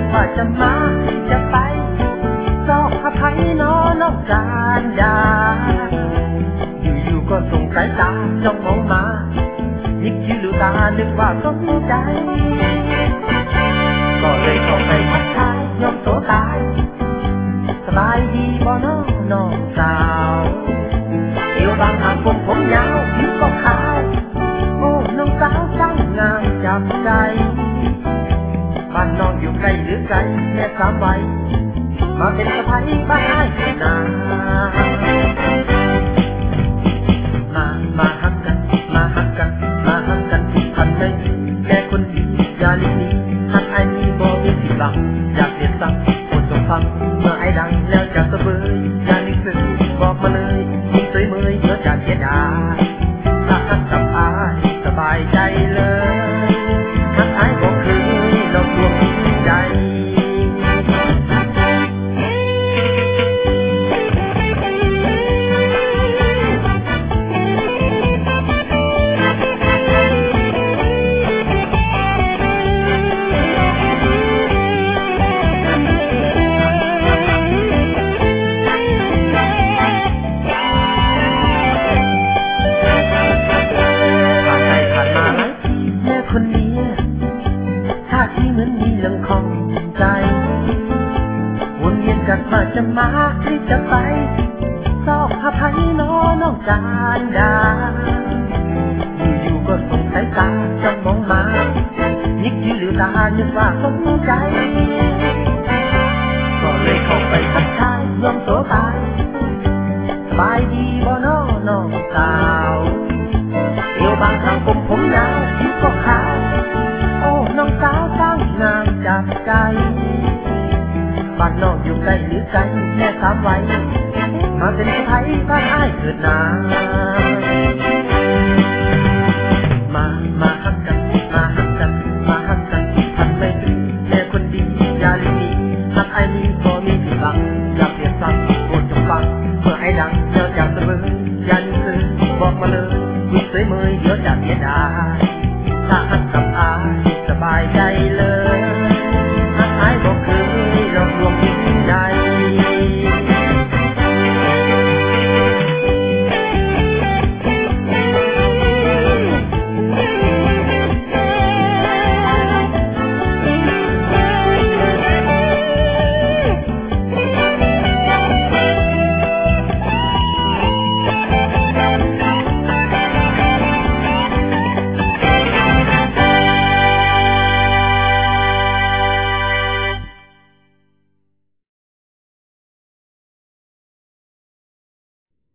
ว่าจะมาจะไปซอกอภัยน้องการยาอยู่ๆก็ส่งสายตาจ้องมองมายิกคิ้วตานึกว่าสนใจก็เลยเข้าไปทักทายยอมโตตายสบายดีบ่น้องสาวเอวบางหางผมยาวผิวก็ขาวโอ้น้องสาวช่างงามจับใจบ้านน้องอยู่ใกล้หรือไกลแค่สามวัยมาเป็นสะใภ้บ้านอ้ายนามาหักกันทันไหมแม่คนดีอย่าลิ้นนี้หักไอ้มีบ่มีสิหลังอยากเรียนสักคนจงฟังเมื่อไอ้ดังแล้วจะเสบยอย่านิ่งซื่อบอกมาเลยยิ่งสวยเมยเมื่อจะเสียดายถ้าหักกับอ้ายสบายใจเลยหักอ้ายบอกคืนดอกดวงใจว่าจะมาหรือจะไปซอกอภัยน้องการดาอยู่ก็ส่งสายตาจ้องมองมายิกคิ้วหรือตานึกว่าสนใจก็เลยเข้าไปทักทายยอมโตตายสบายดีบ่น้องสาวเอวบางหางผมยาวผิวก็ขาวโอ้น้องสาวช่างงามจับใจบ้านนอกอยู่ใกล้หรือไกลแค่สามวัยมาเป็นสะใภ้บ้านอ้ายเกิดนามาหักกันทันไหมแม่คนดีอย่าลิ้นนี้หักไอ้นี้พอมีสิบัง